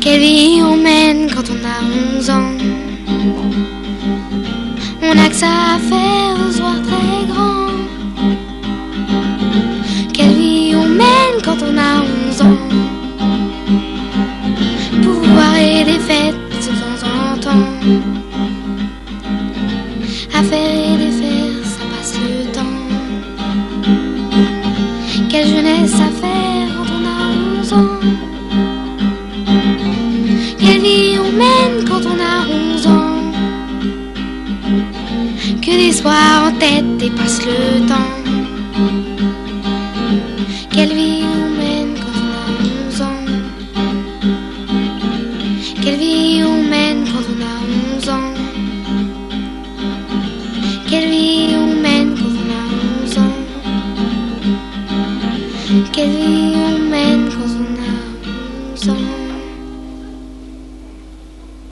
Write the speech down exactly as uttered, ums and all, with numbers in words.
Quelle vie on mène quand on a onze ans? On n'a que ça à faire, on se voit très grand. Quelle vie on mène quand on a onze ans? Pouvoir et des fêtes de temps en temps. À faire et défaire, ça passe le temps. Quelle jeunesse à faire quand on a onze ans? Quelle vie on mène quand on a onze ans? Que des soirs en tête dépasse le temps. Quelle vie on mène quand on a onze ans? Quelle vie on mène quand on a onze ans? Quelle vie on mène quand on a onze ans? Quelle vie on mène quand on a